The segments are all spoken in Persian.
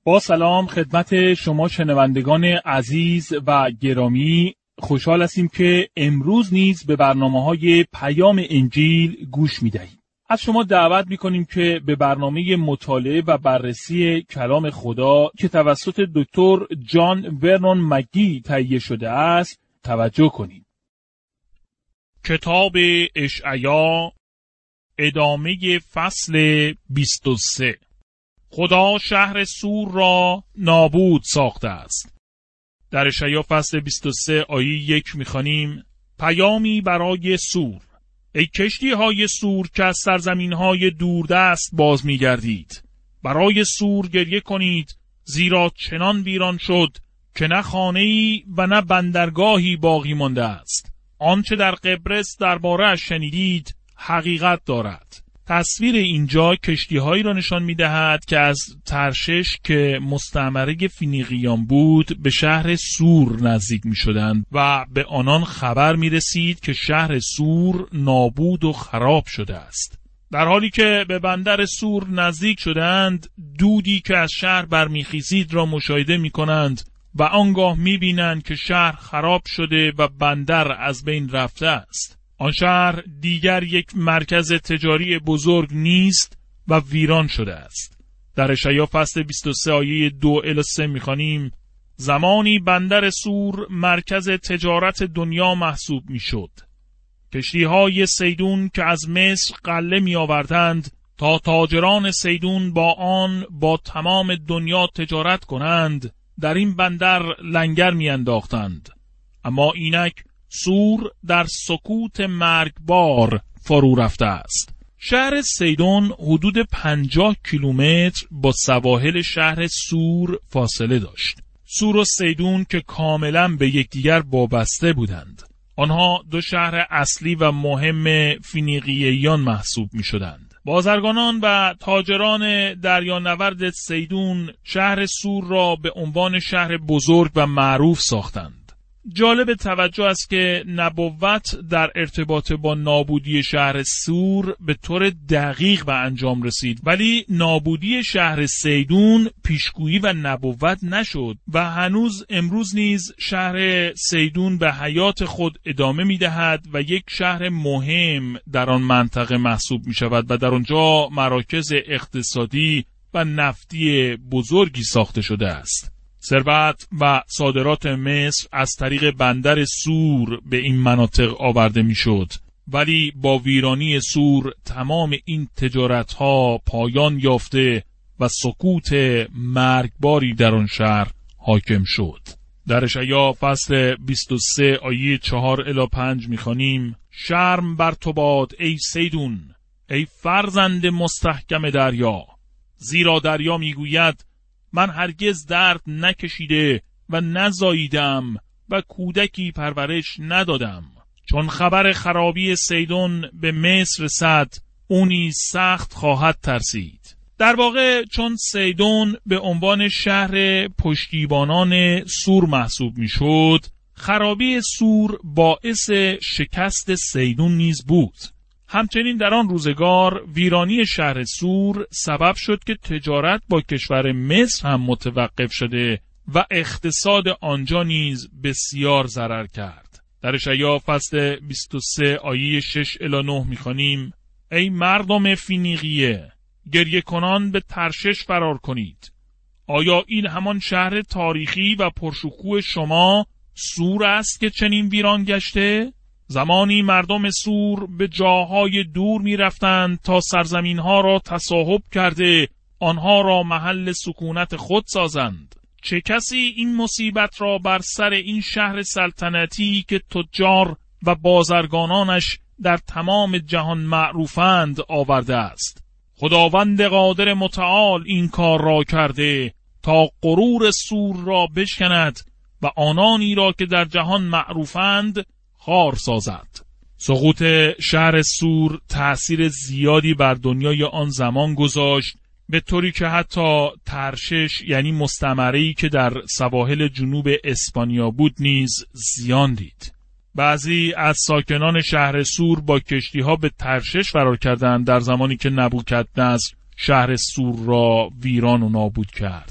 با سلام خدمت شما شنوندگان عزیز و گرامی، خوشحال هستیم که امروز نیز به برنامه‌های پیام انجیل گوش می‌دهید. از شما دعوت می‌کنیم که به برنامه مطالعه و بررسی کلام خدا که توسط دکتر جان ورنون مگی تهیه شده است توجه کنید. کتاب اشعیا، ادامه فصل 23. خدا شهر سور را نابود ساخته است. در اشعیا فصل 23 آیه 1 می‌خوانیم: پیامی برای سور، ای کشتی‌های سور که از سرزمین‌های دوردست باز می‌گردید، برای سور گریه کنید، زیرا چنان ویران شد که نه خانه‌ای و نه بندرگاهی باقی مانده است. آنچه در قبرس درباره‌اش شنیدید حقیقت دارد. تصویر اینجا کشتی‌هایی را نشان می‌دهد که از ترشش که مستعمره فینیقیان بود به شهر سور نزدیک می‌شدند و به آنان خبر می‌رسید که شهر سور نابود و خراب شده است. در حالی که به بندر سور نزدیک شدند، دودی که از شهر برمیخیزید را مشاهده می‌کنند و آنگاه می‌بینند که شهر خراب شده و بندر از بین رفته است. آن شهر دیگر یک مرکز تجاری بزرگ نیست و ویران شده است. در اشعیا فصل 23 آیه 2-3 می‌خوانیم: زمانی بندر سور مرکز تجارت دنیا محسوب می‌شد. کشتی‌های صیدون که از مصر غله می‌آوردند تا تاجران صیدون با آن با تمام دنیا تجارت کنند، در این بندر لنگر می‌انداختند. اما اینک سور در سکوت مرگبار فرو رفته است. شهر صیدون حدود 50 کیلومتر با سواحل شهر سور فاصله داشت. سور و صیدون که کاملا به یکدیگر وابسته بودند. آنها دو شهر اصلی و مهم فینیقییان محسوب می شدند. بازرگانان و تاجران دریانورد صیدون شهر سور را به عنوان شهر بزرگ و معروف ساختند. جالب توجه است که نبوت در ارتباط با نابودی شهر سور به طور دقیق به انجام رسید، ولی نابودی شهر صیدون پیشگویی و نبوت نشد و هنوز امروز نیز شهر صیدون به حیات خود ادامه می‌دهد و یک شهر مهم در آن منطقه محسوب می‌شود و در آنجا مراکز اقتصادی و نفتی بزرگی ساخته شده است. ثروت و صادرات مصر از طریق بندر سور به این مناطق آورده میشد، ولی با ویرانی سور تمام این تجارت‌ها پایان یافته و سکوت مرگباری در آن شهر حاکم شد. در اشعیا فصل 23 آیه 4-5 می‌خوانیم: شرم بر تو باد ای صیدون، ای فرزند مستحکم دریا، زیرا دریا میگوید من هرگز درد نکشیده و نزاییدم و کودکی پرورش ندادم. چون خبر خرابی صیدون به مصر رسد، اونی سخت خواهد ترسید. در واقع چون صیدون به عنوان شهر پشتیبانان سور محسوب می شد، خرابی سور باعث شکست صیدون نیز بود. همچنین در آن روزگار ویرانی شهر سور سبب شد که تجارت با کشور مصر هم متوقف شده و اقتصاد آنجا نیز بسیار ضرر کرد. در اشعیا فصل 23 آیه 6-9 می‌خوانیم: ای مردم فینیقیه، گریه کنان به ترشش فرار کنید. آیا این همان شهر تاریخی و پرشکوه شما سور است که چنین ویران گشته؟ زمانی مردم سور به جاهای دور می رفتند تا سرزمینها را تصاحب کرده آنها را محل سکونت خود سازند. چه کسی این مصیبت را بر سر این شهر سلطنتی که تجار و بازرگانانش در تمام جهان معروفند آورده است؟ خداوند قادر متعال این کار را کرده تا غرور سور را بشکند و آنانی را که در جهان معروفند خار سازد. سقوط شهر سور تأثیر زیادی بر دنیای آن زمان گذاشت، به طوری که حتی ترشش یعنی مستعمره‌ای که در سواحل جنوب اسپانیا بود نیز زیان دید. بعضی از ساکنان شهر سور با کشتی‌ها به ترشش فرار کردند در زمانی که نبوکدنضر شهر سور را ویران و نابود کرد.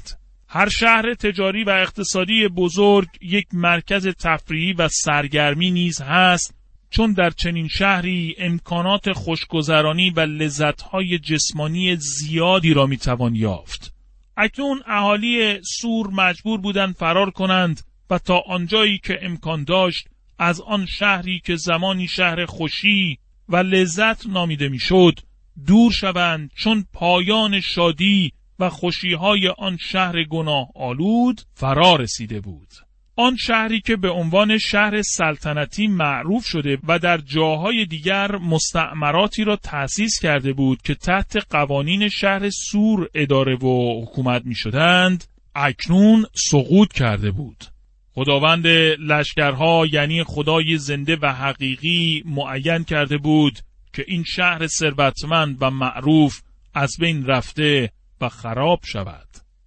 هر شهر تجاری و اقتصادی بزرگ یک مرکز تفریحی و سرگرمی نیز هست، چون در چنین شهری امکانات خوشگذرانی و لذت‌های جسمانی زیادی را میتوان یافت. اکنون اهالی سور مجبور بودند فرار کنند و تا آنجایی که امکان داشت از آن شهری که زمانی شهر خوشی و لذت نامیده میشد دور شوند، چون پایان شادی و خوشی‌های آن شهر گناه آلود فرا رسیده بود. آن شهری که به عنوان شهر سلطنتی معروف شده و در جاهای دیگر مستعمراتی را تأسیس کرده بود که تحت قوانین شهر سور اداره و حکومت می شدند، اکنون سقوط کرده بود. خداوند لشکرها یعنی خدای زنده و حقیقی معین کرده بود که این شهر ثروتمند و معروف از بین رفته و خراب شود.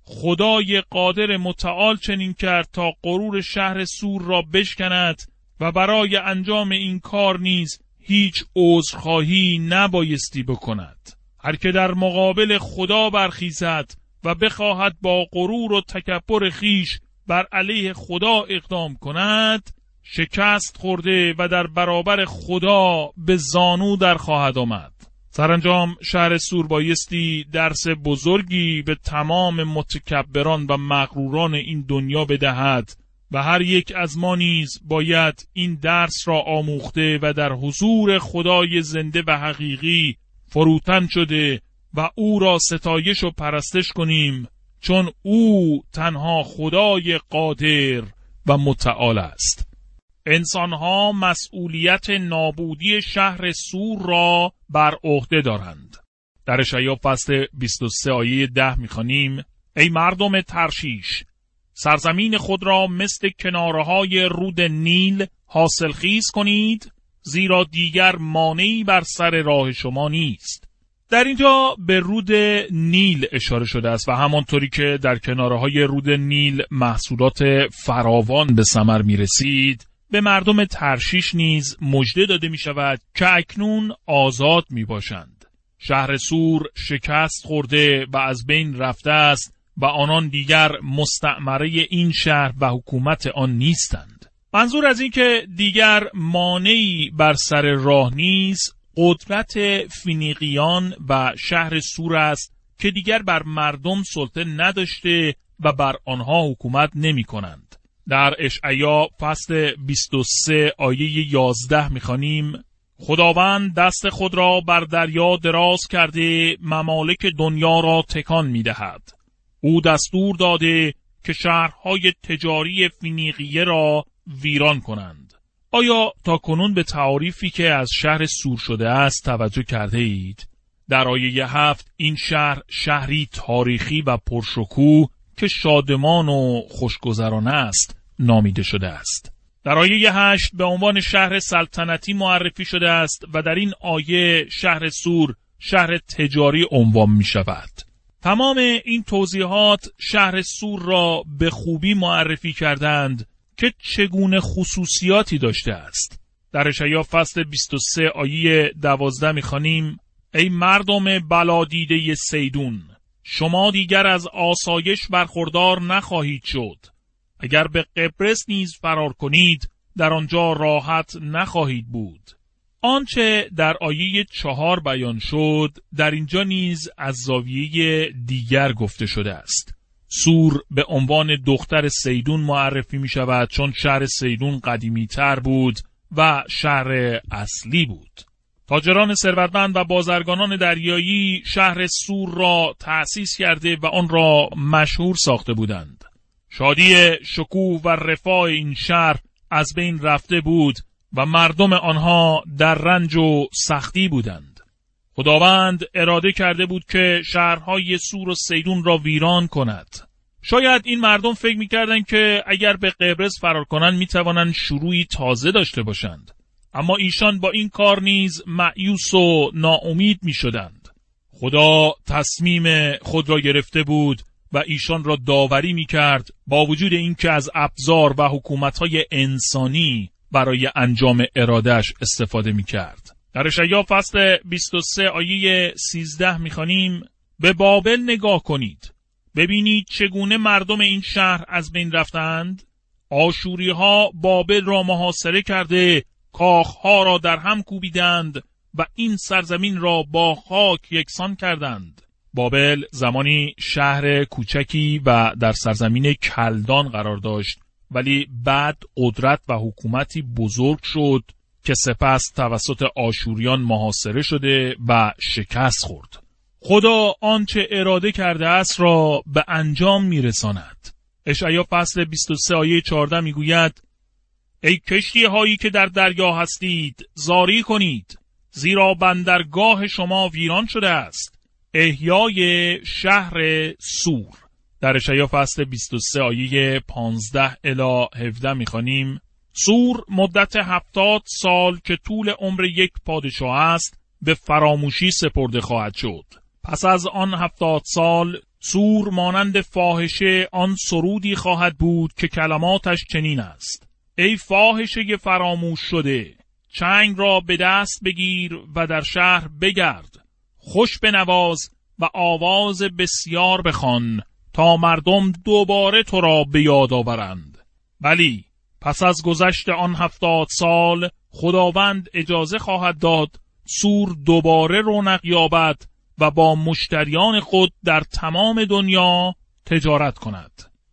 خدای قادر متعال چنین کرد تا غرور شهر سور را بشکند و برای انجام این کار نیز هیچ عذرخواهی نبایستی بکند. هر که در مقابل خدا برخیزد و بخواهد با غرور و تکبر خیش بر علیه خدا اقدام کند، شکست خورده و در برابر خدا به زانو در خواهد آمد. سرانجام شهر سور بایستی درس بزرگی به تمام متکبران و مغروران این دنیا بدهد و هر یک از ما نیز باید این درس را آموخته و در حضور خدای زنده و حقیقی فروتن شده و او را ستایش و پرستش کنیم، چون او تنها خدای قادر و متعال است. انسانها مسئولیت نابودی شهر سور را بر عهده دارند. در اشعیا فصل 23 آیه 10 می‌خوانیم: ای مردم ترشیش، سرزمین خود را مثل کناره‌های رود نیل حاصلخیز کنید، زیرا دیگر مانعی بر سر راه شما نیست. در اینجا به رود نیل اشاره شده است و همانطوری که در کناره‌های رود نیل محصولات فراوان به ثمر می‌رسید، به مردم ترشیش نیز مژده داده می شود که اکنون آزاد می باشند. شهر سور شکست خورده و از بین رفته است و آنان دیگر مستعمره این شهر و حکومت آن نیستند. منظور از این که دیگر مانعی بر سر راه نیست، قدرت فینیقیان و شهر سور است که دیگر بر مردم سلطه نداشته و بر آنها حکومت نمی کنند. در اشعیا فصل 23 آیه 11 می‌خوانیم: خداوند دست خود را بر دریا دراز کرده ممالک دنیا را تکان می‌دهد. او دستور داده که شهرهای تجاری فینیقیه را ویران کنند. آیا تا کنون به تعاریفی که از شهر سور شده است توجه کرده اید؟ در آیه 7 این شهر شهری تاریخی و پرشکوه که شادمان و خوشگذرانه است نامیده شده است. در آیه 8 به عنوان شهر سلطنتی معرفی شده است و در این آیه شهر سور شهر تجاری عنوان می شود. تمام این توضیحات شهر سور را به خوبی معرفی کردند که چگونه خصوصیاتی داشته است. در اشعیا فصل 23 آیه 12 می خوانیم: ای مردم بلادیده سیدون، شما دیگر از آسایش برخوردار نخواهید شد. اگر به قبرس نیز فرار کنید، در آنجا راحت نخواهید بود. آنچه در آیه 4 بیان شد، در اینجا نیز از زاویه دیگر گفته شده است. سور به عنوان دختر سیدون معرفی می شود، چون شهر سیدون قدیمی تر بود و شهر اصلی بود. تاجران ثروتمند و بازرگانان دریایی شهر سور را تأسیس کرده و آن را مشهور ساخته بودند. شادی، شکوه و رفاه این شهر از بین رفته بود و مردم آنها در رنج و سختی بودند. خداوند اراده کرده بود که شهرهای سور و سیدون را ویران کند. شاید این مردم فکر می‌کردند که اگر به قبرس فرار کنند می‌توانند شروعی تازه داشته باشند. اما ایشان با این کار نیز مایوس و ناامید می‌شدند. خدا تصمیم خود را گرفته بود و ایشان را داوری می‌کرد، با وجود اینکه از ابزار و حکومت‌های انسانی برای انجام اراده‌اش استفاده می‌کرد. در اشعیا فصل 23 آیه 13 می‌خوانیم: به بابل نگاه کنید، ببینید چگونه مردم این شهر از بین رفتند. آشوری ها بابل را محاصره کرده کاخها را در هم کوبیدند و این سرزمین را با خاک یکسان کردند. بابل زمانی شهر کوچکی و در سرزمین کلدان قرار داشت، ولی بعد قدرت و حکومتی بزرگ شد که سپس توسط آشوریان محاصره شده و شکست خورد. خدا آنچه اراده کرده است را به انجام میرساند. اشعیا فصل 23 آیه 14 میگوید: ای کشتی هایی که در دریا هستید، زاری کنید، زیرا بندرگاه شما ویران شده است. احیای شهر سور. در اشعیا فصل 23 آیه 15 الی 17 میخوانیم: سور مدت 70 سال که طول عمر یک پادشاه است به فراموشی سپرده خواهد شد. پس از آن 70 سال سور مانند فاحشه آن سرودی خواهد بود که کلماتش چنین است: ای فاحشه فراموش شده، چنگ را به دست بگیر و در شهر بگرد، خوش بنواز و آواز بسیار بخوان تا مردم دوباره تو را به یاد آورند. بلی پس از گذشت آن 70 سال خداوند اجازه خواهد داد سور دوباره رونق یابد و با مشتریان خود در تمام دنیا تجارت کند.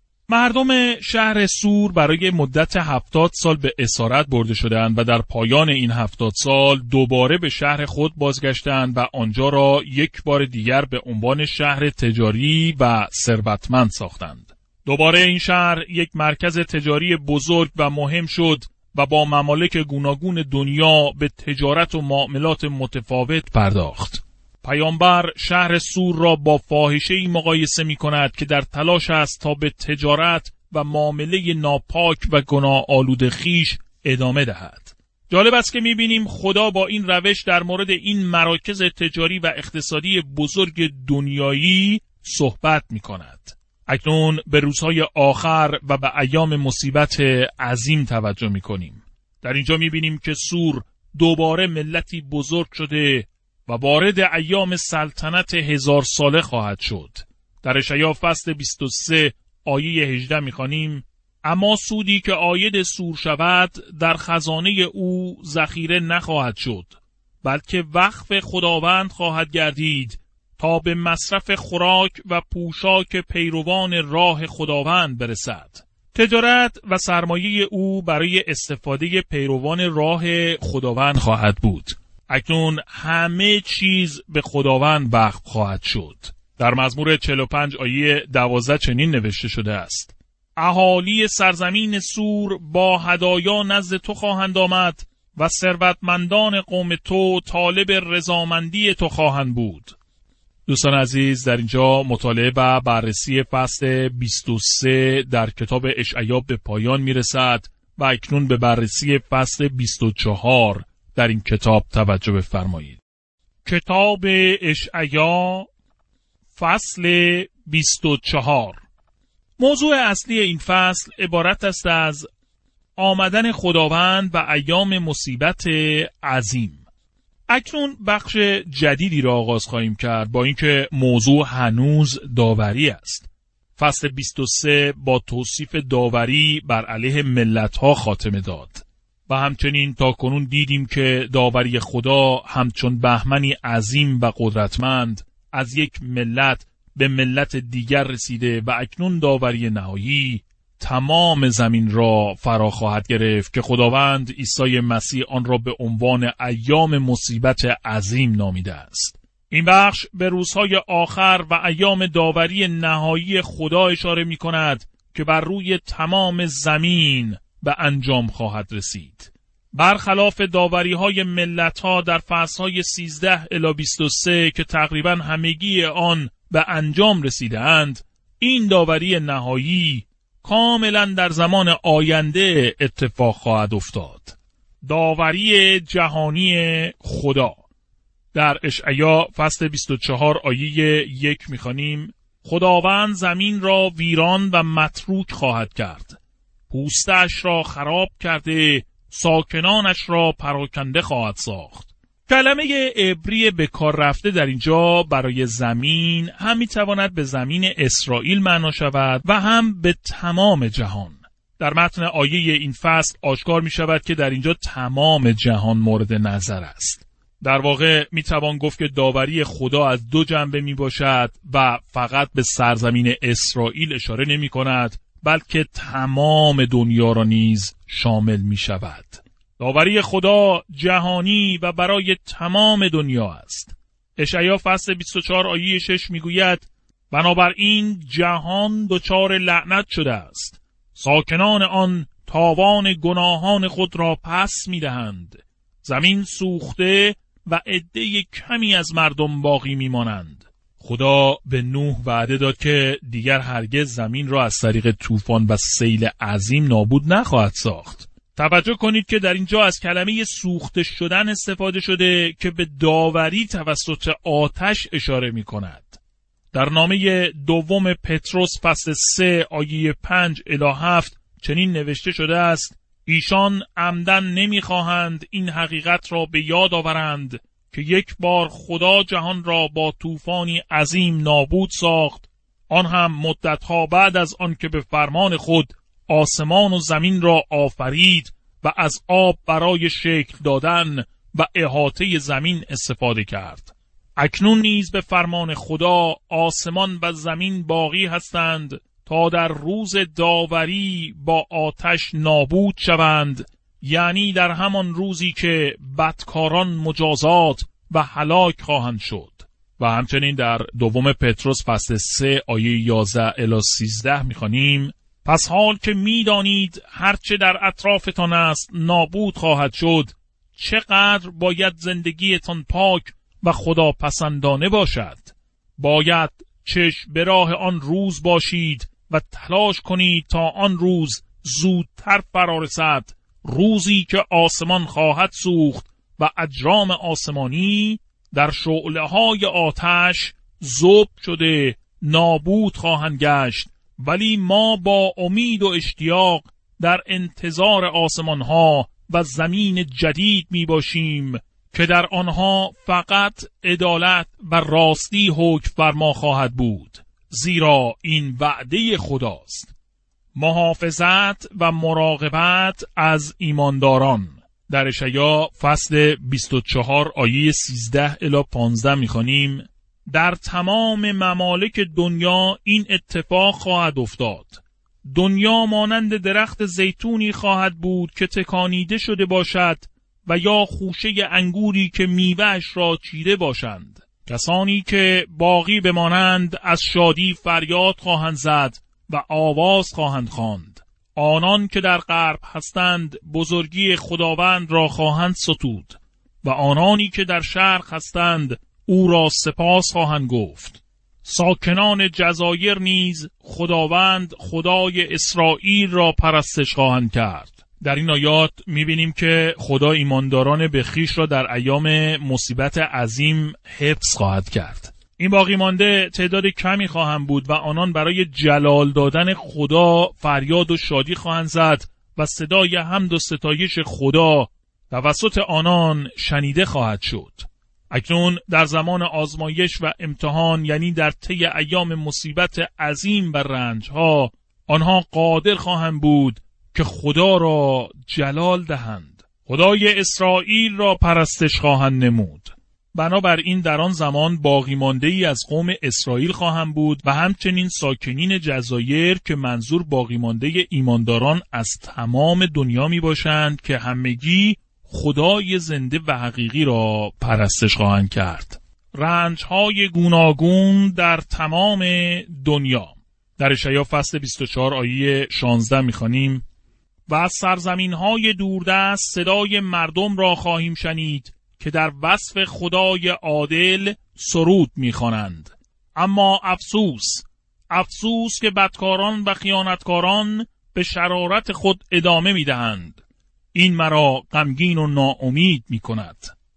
مردم شهر سور برای مدت 70 سال به اسارت برده شدند و در پایان این 70 سال دوباره به شهر خود بازگشتند و آنجا را یک بار دیگر به عنوان شهر تجاری و ثروتمند ساختند. دوباره این شهر یک مرکز تجاری بزرگ و مهم شد و با ممالک گوناگون دنیا به تجارت و معاملات متفاوت پرداخت. پیامبر شهر سور را با فاحشه‌ای مقایسه می‌کند که در تلاش است تا به تجارت و معامله ناپاک و گناه آلود خویش ادامه دهد. جالب است که می‌بینیم خدا با این روش در مورد این مراکز تجاری و اقتصادی بزرگ دنیایی صحبت می‌کند. اکنون به روزهای آخر و به ایام مصیبت عظیم توجه می‌کنیم. در اینجا می‌بینیم که سور دوباره ملتی بزرگ شده و وارد ایام سلطنت 1000 ساله خواهد شد. در اشعیا فصل 23 آیه 18 می‌خوانیم: اما سودی که عاید سور شود در خزانه او ذخیره نخواهد شد، بلکه وقف خداوند خواهد گردید تا به مصرف خوراک و پوشاک پیروان راه خداوند برسد. تجارت و سرمایه او برای استفاده پیروان راه خداوند خواهد بود. اکنون همه چیز به خداوند وقف خواهد شد. در مزمور 45 آیه 12 چنین نوشته شده است: اهالی سرزمین سور با هدایا نزد تو خواهند آمد و ثروتمندان قوم تو طالب رضامندی تو خواهند بود. دوستان عزیز، در اینجا مطالعه و بررسی فصل 23 در کتاب اشعیا به پایان میرسد و اکنون به بررسی فصل 24 در این کتاب توجه بفرمایید. کتاب اشعیا فصل 24. موضوع اصلی این فصل عبارت است از آمدن خداوند و ایام مصیبت عظیم. اکنون بخش جدیدی را آغاز خواهیم کرد، با اینکه موضوع هنوز داوری است. فصل 23 با توصیف داوری بر علیه ملت‌ها خاتمه داد و همچنین تا کنون دیدیم که داوری خدا همچون بهمنی عظیم و قدرتمند از یک ملت به ملت دیگر رسیده و اکنون داوری نهایی تمام زمین را فرا خواهد گرفت که خداوند عیسی مسیح آن را به عنوان ایام مصیبت عظیم نامیده است. این بخش به روزهای آخر و ایام داوری نهایی خدا اشاره می کند که بر روی تمام زمین به انجام خواهد رسید. برخلاف داوری‌های ملت‌ها در فصل‌های 13 الی 23 که تقریباً همگی آن به انجام رسیدند، این داوری نهایی کاملاً در زمان آینده اتفاق خواهد افتاد. داوری جهانی خدا. در اشعیا فصل 24 آیه 1 می‌خوانیم: خداوند زمین را ویران و متروک خواهد کرد، پوستش را خراب کرده، ساکنانش را پراکنده خواهد ساخت. کلمه عبری به کار رفته در اینجا برای زمین هم میتواند به زمین اسرائیل معنا شود و هم به تمام جهان. در متن آیه این فصل آشکار می شود که در اینجا تمام جهان مورد نظر است. در واقع می توان گفت که داوری خدا از دو جنبه می باشد و فقط به سرزمین اسرائیل اشاره نمی کند، بلکه تمام دنیا را نیز شامل می شود. داوری خدا جهانی و برای تمام دنیا است. اشعیا فصل 24 آیه 6 می گوید بنابراین جهان دچار لعنت شده است. ساکنان آن تاوان گناهان خود را پس می دهند. زمین سوخته و عده کمی از مردم باقی می مانند. خدا به نوح وعده داد که دیگر هرگز زمین را از طریق طوفان و سیل عظیم نابود نخواهد ساخت. توجه کنید که در اینجا از کلمه سوخته شدن استفاده شده که به داوری توسط آتش اشاره می کند. در نامه دوم پتروس فصل 3 آیه 5 الی 7 چنین نوشته شده است: ایشان عمدن نمی‌خواهند این حقیقت را به یاد آورند که یک بار خدا جهان را با طوفانی عظیم نابود ساخت، آن هم مدتها بعد از آن که به فرمان خود آسمان و زمین را آفرید و از آب برای شکل دادن و احاطه زمین استفاده کرد. اکنون نیز به فرمان خدا آسمان و زمین باقی هستند تا در روز داوری با آتش نابود شوند، یعنی در همان روزی که بدکاران مجازات و هلاک خواهند شد. و همچنین در دوم پتروس فصل 3 آیه 11 الی 13 می‌خوانیم: پس حال که می‌دانید هرچه در اطرافتان است نابود خواهد شد، چقدر باید زندگیتان پاک و خدا پسندانه باشد. باید چشم به راه آن روز باشید و تلاش کنید تا آن روز زودتر فرا رسد، روزی که آسمان خواهد سوخت و اجرام آسمانی در شعله‌های آتش ذوب شده نابود خواهند گشت. ولی ما با امید و اشتیاق در انتظار آسمان‌ها و زمین جدید می باشیم که در آنها فقط عدالت و راستی حکم فرما خواهد بود، زیرا این وعده خداست. محافظت و مراقبت از ایمانداران. در اشعیا فصل 24 آیه 13 الی 15 می‌خوانیم: در تمام ممالک دنیا این اتفاق خواهد افتاد. دنیا مانند درخت زیتونی خواهد بود که تکانیده شده باشد و یا خوشه انگوری که میوه‌اش را چیده باشند. کسانی که باقی بمانند از شادی فریاد خواهند زد و آواز خواهند خواند. آنان که در غرب هستند بزرگی خداوند را خواهند ستود و آنانی که در شرق هستند او را سپاس خواهند گفت. ساکنان جزایر نیز خداوند خدای اسرائیل را پرستش خواهند کرد. در این آیات می‌بینیم که خدا ایمانداران به خویش را در ایام مصیبت عظیم حفظ خواهد کرد. این باقی مانده تعداد کمی خواهند بود و آنان برای جلال دادن خدا فریاد و شادی خواهند زد و صدای حمد و ستایش خدا توسط آنان شنیده خواهد شد. اکنون در زمان آزمایش و امتحان، یعنی در طی ایام مصیبت عظیم و رنجها، آنها قادر خواهند بود که خدا را جلال دهند. خدای اسرائیل را پرستش خواهند نمود. بنابراین در آن زمان باقی مانده ای از قوم اسرائیل خواهند بود و همچنین ساکنین جزایر که منظور باقی مانده ایمانداران از تمام دنیا می باشند که همگی خدای زنده و حقیقی را پرستش خواهند کرد. رنج‌های گوناگون در تمام دنیا. در اشعیا فصل 24 آیه 16 می‌خوانیم: و از سرزمین‌های دوردست صدای مردم را خواهیم شنید که در وصف خدای عادل سرود می‌خوانند. اما افسوس که بدکاران و خیانتکاران به شرارت خود ادامه می‌دهند. این مرا غمگین و ناامید می‌کند.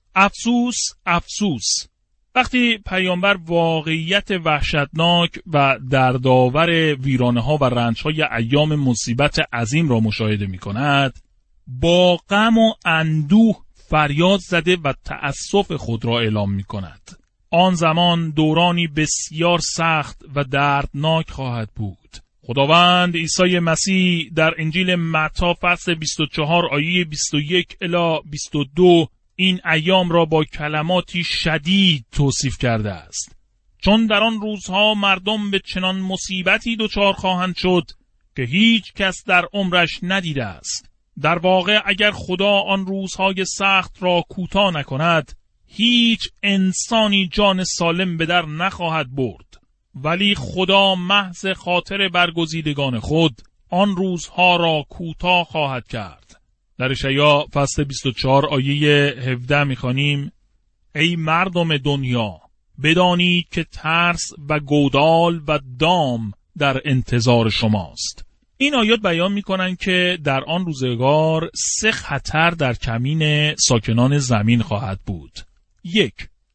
افسوس. وقتی پیامبر واقعیت وحشتناک و دردآور ویرانه‌ها و رنج‌های ایام مصیبت عظیم را مشاهده می‌کند، با غم و اندوه فریاد زده و تأسف خود را اعلام می کند. آن زمان دورانی بسیار سخت و دردناک خواهد بود. خداوند عیسی مسیح در انجیل متی فصل 24 آیه 21 الی 22 این ایام را با کلماتی شدید توصیف کرده است. چون در آن روزها مردم به چنان مصیبتی دچار خواهند شد که هیچ کس در عمرش ندیده است. در واقع اگر خدا آن روزهای سخت را کوتاه نکند، هیچ انسانی جان سالم به در نخواهد برد. ولی خدا محض خاطر برگزیدگان خود آن روزها را کوتاه خواهد کرد. در اشعیا فصل 24 آیه 17 می‌خوانیم: ای مردم دنیا، بدانید که ترس و گودال و دام در انتظار شماست. این آیات بیان می‌کنند که در آن روزگار 3 خطر در کمین ساکنان زمین خواهد بود. 1.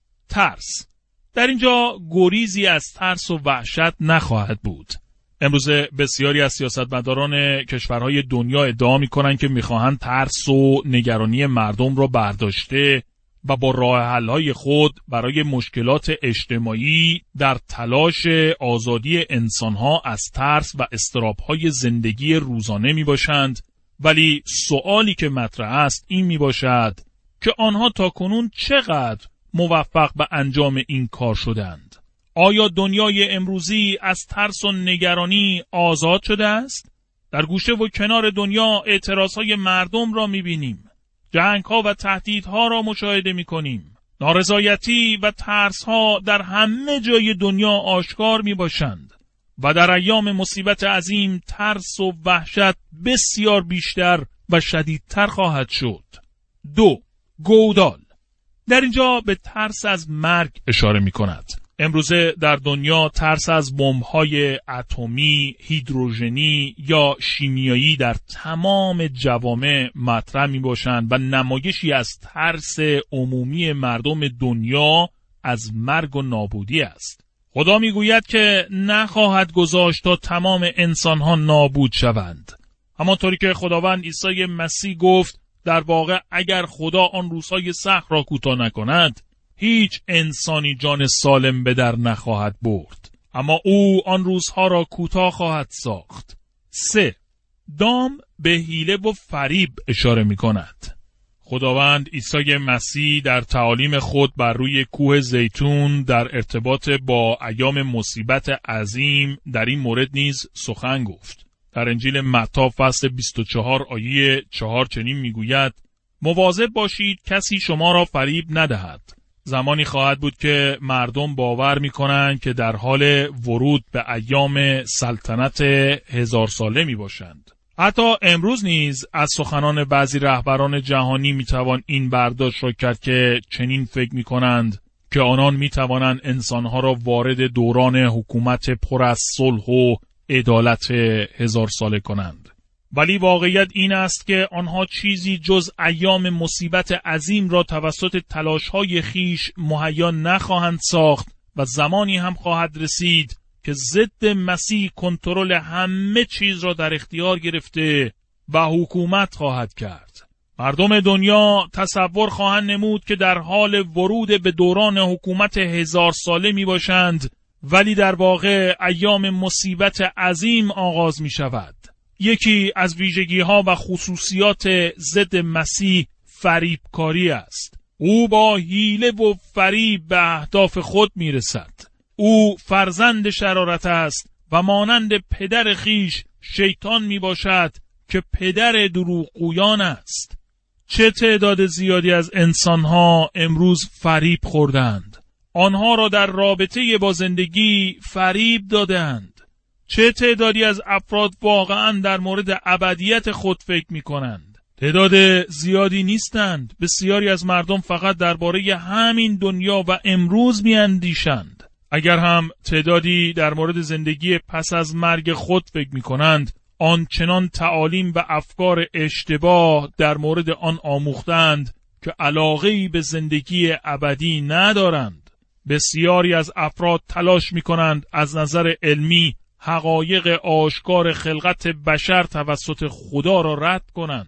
ترس. در اینجا گریزی از ترس و وحشت نخواهد بود. امروز بسیاری از سیاستمداران کشورهای دنیا ادعا می‌کنند که می‌خواهند ترس و نگرانی مردم را برداشته و با راه حل‌های خود برای مشکلات اجتماعی در تلاش آزادی انسان‌ها از ترس و اضطراب‌های زندگی روزانه میباشند. ولی سؤالی که مطرح است این میباشد که آنها تاکنون چقدر موفق به انجام این کار شدند؟ آیا دنیای امروزی از ترس و نگرانی آزاد شده است؟ در گوشه و کنار دنیا اعتراض‌های مردم را می‌بینیم. جنگ‌ها و تهدیدها را مشاهده می‌کنیم. نارضایتی و ترس‌ها در همه جای دنیا آشکار می‌باشند و در ایام مصیبت عظیم ترس و وحشت بسیار بیشتر و شدیدتر خواهد شد. 2. گودال. در اینجا به ترس از مرگ اشاره می‌کند. امروزه در دنیا ترس از بمب‌های اتمی، هیدروژنی یا شیمیایی در تمام جوامع مطرح می‌باشند و نمایشی از ترس عمومی مردم دنیا از مرگ و نابودی است. خدا می‌گوید که نخواهد گذاشت تا تمام انسان‌ها نابود شوند. همانطوری که خداوند عیسی مسیح گفت، در واقع اگر خدا آن روزهای سخت را کوتاه نکند، هیچ انسانی جان سالم به در نخواهد برد. اما او آن روزها را کوتاه خواهد ساخت. 3. دام به حیله و فریب اشاره می کند. خداوند عیسی مسیح در تعالیم خود بر روی کوه زیتون در ارتباط با ایام مصیبت عظیم در این مورد نیز سخن گفت. در انجیل متی فصل 24 آیه 4 چنین میگوید: مواظب باشید کسی شما را فریب ندهد. زمانی خواهد بود که مردم باور می‌کنند که در حال ورود به ایام سلطنت 1000 ساله می‌باشند. حتی امروز نیز از سخنان بعضی رهبران جهانی می‌توان این برداشت را کرد که چنین فکر می‌کنند که آنان می‌توانند انسان‌ها را وارد دوران حکومت پر از صلح و عدالت 1000 ساله کنند. ولی واقعیت این است که آنها چیزی جز ایام مصیبت عظیم را توسط تلاش‌های خیش مهیا نخواهند ساخت و زمانی هم خواهد رسید که ضد مسیح کنترل همه چیز را در اختیار گرفته و حکومت خواهد کرد. مردم دنیا تصور خواهند نمود که در حال ورود به دوران حکومت 1000 ساله می باشند، ولی در واقع ایام مصیبت عظیم آغاز می شود. یکی از ویژگی‌ها و خصوصیات ضد مسیح فریبکاری است. او با حیله و فریب به اهداف خود می رسد. او فرزند شرارت است و مانند پدر خیش شیطان می باشد که پدر دروغگویان است. چه تعداد زیادی از انسانها امروز فریب خوردند. آنها را در رابطه با زندگی فریب دادند. چه تعدادی از افراد واقعاً در مورد ابدیت خود فکر می کنند. تعداد زیادی نیستند. بسیاری از مردم فقط درباره همین دنیا و امروز می اندیشند. اگر هم تعدادی در مورد زندگی پس از مرگ خود فکر می کنند، آنچنان تعالیم و افکار اشتباه در مورد آن آموختند که علاقه‌ای به زندگی ابدی ندارند. بسیاری از افراد تلاش می کنند از نظر علمی حقایق آشکار خلقت بشر توسط خدا را رد کنند.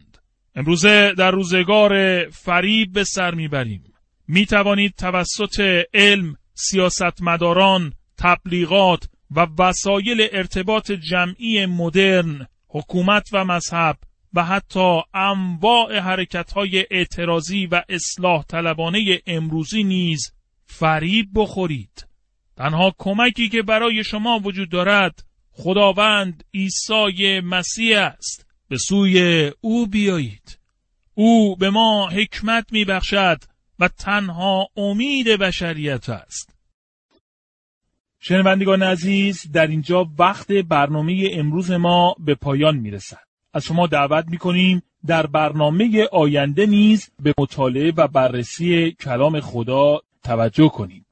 امروزه در روزگار فریب به سر میبریم. می توانید توسط علم، سیاستمداران، تبلیغات و وسایل ارتباط جمعی مدرن، حکومت و مذهب و حتی انواع حرکت‌های اعتراضی و اصلاح طلبانه امروزی نیز فریب بخورید. تنها کمکی که برای شما وجود دارد خداوند عیسی مسیح است. به سوی او بیایید. او به ما حکمت میبخشد و تنها امید بشریت است. شنوندگان عزیز، در اینجا وقت برنامه امروز ما به پایان میرسد. از شما دعوت میکنیم در برنامه آینده نیز به مطالعه و بررسی کلام خدا توجه کنید.